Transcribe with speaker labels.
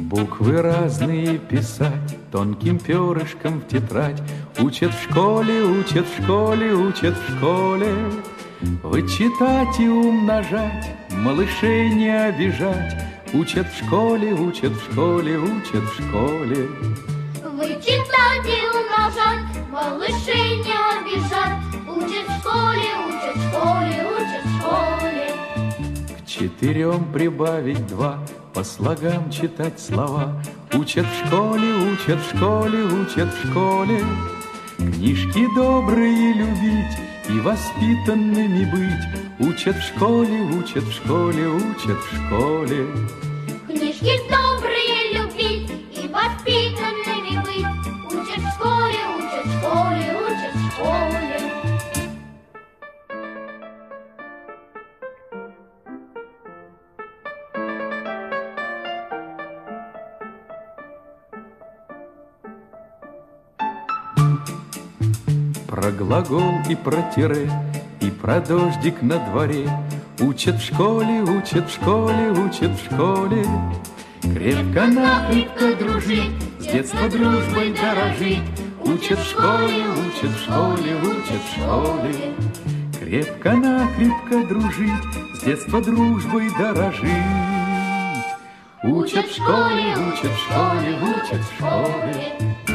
Speaker 1: Буквы разные писать, тонким перышком в тетрадь. Учат в школе, учат в школе, учат в школе. Вычитать и умножать, малышей не обижать. Учат в школе, учат в школе, учат в школе.
Speaker 2: Вычитать и умножать, малышей не обижать. Учат в школе, учат в школе, учат в школе.
Speaker 1: К 4 прибавить 2, по слогам читать слова. Учат в школе, учат в школе, учат в школе. Книжки добрые любить и воспитанными быть. Учат в школе, учат в школе, учат в школе.
Speaker 2: Книжки добрые любить и воспитанными быть. Учат в школе, учат в школе, учат в школе.
Speaker 1: Про глагол и про тире, и про дождик на дворе. Учат в школе, учат в школе, учат в школе. Крепко-накрепко дружить, с детства дружбой дорожить. Учат в школе, учат в школе, учат в школе. Крепко-накрепко дружить, с детства дружбой дорожить. Учат в школе, учат в школе, учат в школе.